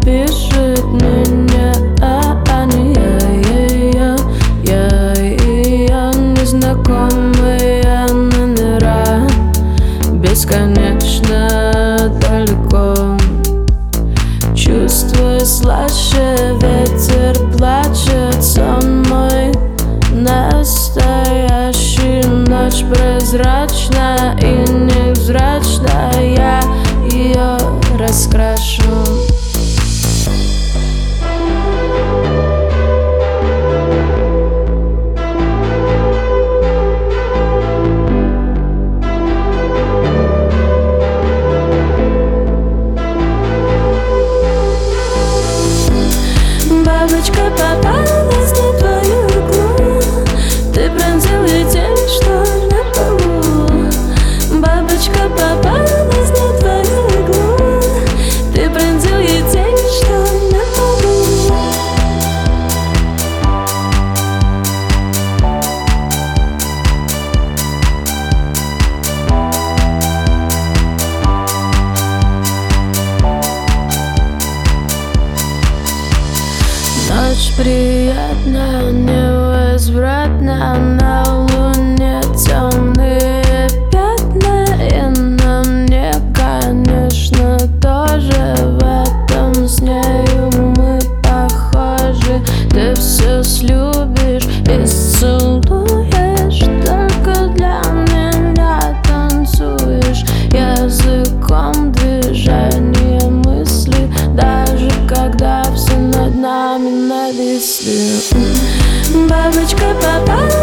пишет меня, а не я незнакомые номера, бесконечно далеко. Чувствую слаще, ветер плачет, сон мой настоящий. Ночь прозрачна и невзрачна, я ее раскрашу. Бабочка попалась на твою иглу, ты пронзил ей тень, что на полу. Бабочка попалась на твою иглу, ты пронзил ей тень, что на полу. Ночь приятна, невозвратна, на луне темные пятна. И на мне, конечно, тоже в этом с нею мы похожи. Ты все слюбишь и целуешь, только для меня танцуешь. Языком движения мысли, даже когда все над нами нависли. Бабочка попала